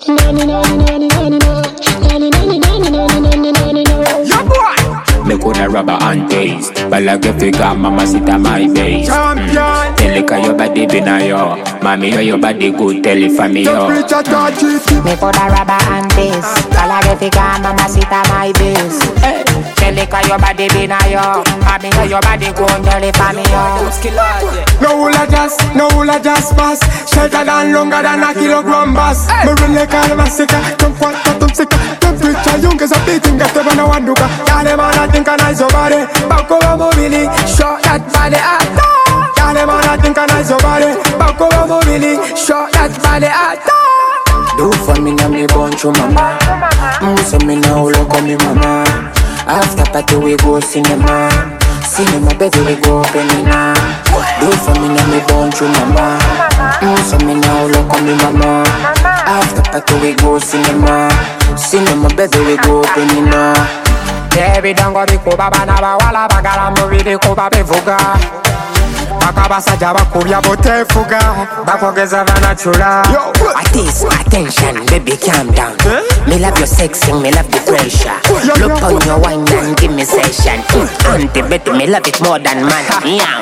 Me coulda rubber and taste, but like if you got mama sit on my base. Champion. Tell it 'cause your body been a yo. Mommy, know your body good, tell it for me yo. Me coulda rubber and taste, but like if you got mama sit on my base. Tell it 'cause your body been a yo. Mommy, know your body good, tell it for me yo. No hula just pass. Shorter than longer than a kilogram bass. Me really call massacre. Jump quanto tum sika. Temperature young as a beating. Get the man a wanduka. Y'all them all a think a nice your body. Back over mobili. Show that body out. Y'all them all a think a nice your body. Back over mobili. Show that body out. Do for me now me bunch of mama. So me now look on me mama. After party we go cinema. Cinema baby we go penina. Do for me now me bunch of mama. So me now look on me mama. After party we go cinema. Cinema baby we go penina. Baby don't go biko baba na ba wala bagala mubili ko babe vuga. Bakabasajja bakubya bote fuga. Bakogeza vanachula. Attention, baby, calm down. Me love your sexing, me love the pressure. Look on your wine and give me session. Auntie Betty, me love it more than man. Yeah.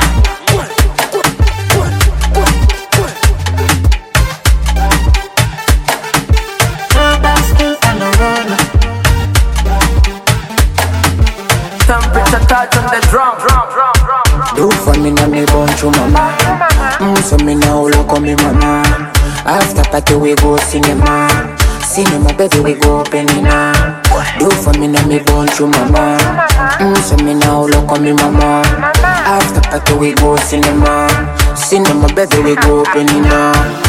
Temperature touch on the drum. Do for me now me bunch of mama. So me now look on me mama. After party we go cinema. Cinema baby we go penina. Do for me now me bunch of mama. So me now look on me mama. After party we go cinema. Cinema baby we go penina.